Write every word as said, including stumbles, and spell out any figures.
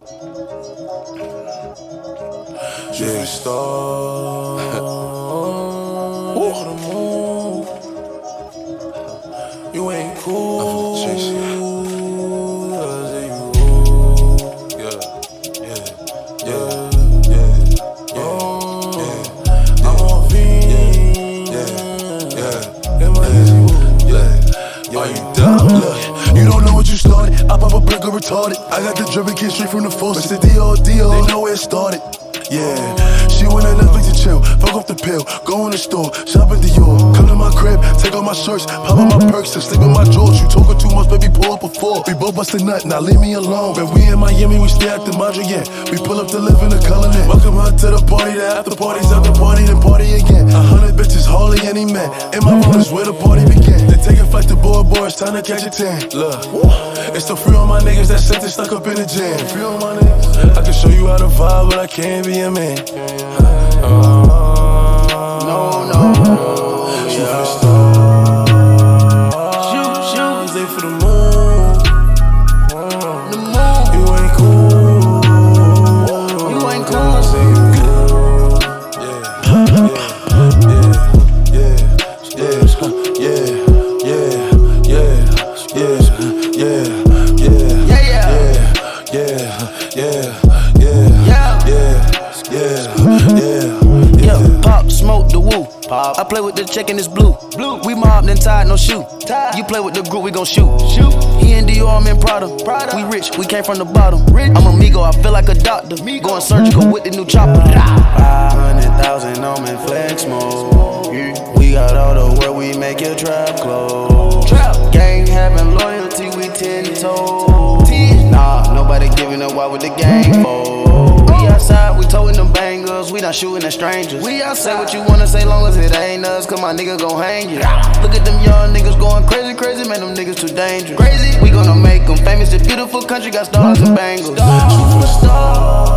Big star on the moon. You ain't cool. Yeah, yeah, yeah, yeah, yeah. I'm on V. Yeah, yeah, yeah. Are you dumb? Look, you don't know what you started. I pop a brick or retarded. I got the driven kid straight from the force. It's the D O D O. They know where it started. Yeah, she wanna Netflix and chill, fuck off the pill, go in the store, shop at Dior, come to my crib, take off my shirts, pop out my perks and sleep in my drawers. You talking too much, baby, pull up a four. We both bust a nut, now leave me alone. When we in Miami, we stay at the Madrid, yeah. We pull up to live in the color net. Welcome her to the party, the after parties, after party, then party again. A hundred bitches, hardly any men. In my room is where the party began. They take a flight to board, boy, it's time to catch a tan. Look, it's the free on my niggas that sent it stuck up in the jam. Free on my niggas, I can show you how to vibe, but I can't be a man. Uh, no, no, shoot for the stars. Shoot, shoot, aim for the moon. The moon. You ain't cool. You ain't cool. I say you cool. Yeah, yeah, yeah, yeah, yeah, yeah, yeah, yeah, yeah, yeah, yeah, yeah, yeah, yeah, yeah. Yeah, yeah, yeah. Pop, smoke the woo. Pop. I play with the check and it's blue. Blue. We mobbed and tied, no shoe. Tied. You play with the group, we gon' shoot. Shoot. He in Dior, I'm in Prada. Prada. We rich, we came from the bottom. Rich. I'm amigo, I feel like a doctor. Migo. Going surgical with the new chopper. Five hundred thousand on me flex mode. Yeah. We got all the work, we make your trap close. Trap. Gang having loyalty, we ten toes. Nah, nobody giving up. Why would the gang fold? We outside, we towing them bangers, we not shooting at strangers. We outside. Say what you wanna say, long as it ain't us, cause my nigga gon' hang you. Look at them young niggas going crazy, crazy, man, them niggas too dangerous. Crazy, we gonna make them famous. The beautiful country got stars and bangles. Shoot for the stars.